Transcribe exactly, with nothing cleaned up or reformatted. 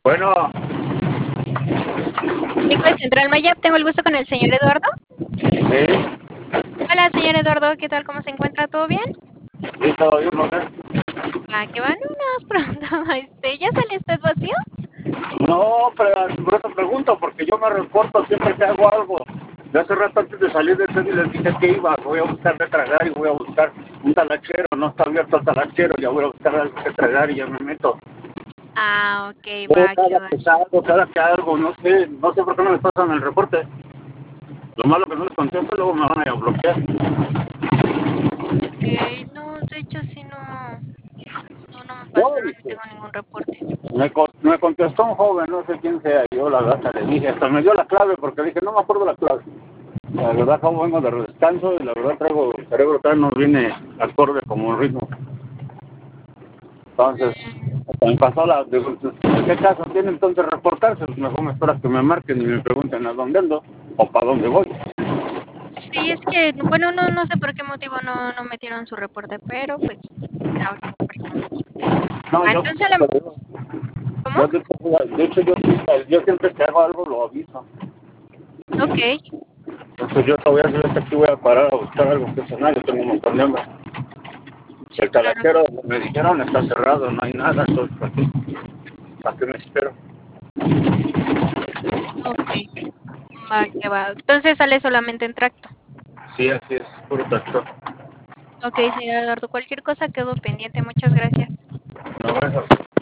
Bueno, Médico de Central Maya, tengo el gusto con el señor Eduardo. sí, Hola, señor Eduardo, ¿qué tal? ¿Cómo se encuentra? ¿Todo bien? sí, todo bien, ¿no? Va, que van unas preguntas. Este, ¿ya sale usted vacío? No, pero por eso pregunto, porque yo me reporto siempre que hago algo. De hace rato antes de salir de ese les dije que iba, voy a buscar de tragar y voy a buscar un talachero, no está abierto el talachero, ya voy a buscar algo que tragar y ya me meto. Ah, ok, Pero va, que cada va. que salgo, cada que algo, no sé, no sé por qué no les pasan el reporte. Lo malo que no les contesto, luego me van a bloquear. Ok, no, de hecho sí no, no, no me No, pasaron, no tengo ningún reporte. me, co- me contestó un joven, no sé quién sea, yo la verdad le dije, hasta me dio la clave porque le dije, no me acuerdo la clave. La verdad, como vengo de descanso y la verdad traigo el cerebro tal no viene acorde como el ritmo. Entonces, me pasó la, digo, ¿en qué caso tiene entonces reportarse? Pues mejor me espera que me marquen y me pregunten a dónde ando o para dónde voy. Sí, es que, bueno, no, no sé por qué motivo no, no metieron su reporte, pero pues, la última persona. No, Ah, yo, entonces, la- ¿cómo? yo, de hecho, yo, yo siempre que hago algo lo aviso. Ok, Entonces yo te voy a hacer aquí, voy a parar a buscar algo que cenar, yo tengo un montón de hambre. sí, El claro que talachero, sí. me dijeron, está cerrado, no hay nada, entonces, ¿para qué, ¿para qué me espero? Ok, va, que va. Entonces sale solamente en tracto. Sí, así es, puro tractor. Ok, señor Eduardo, cualquier cosa quedó pendiente. Muchas gracias. No, eso.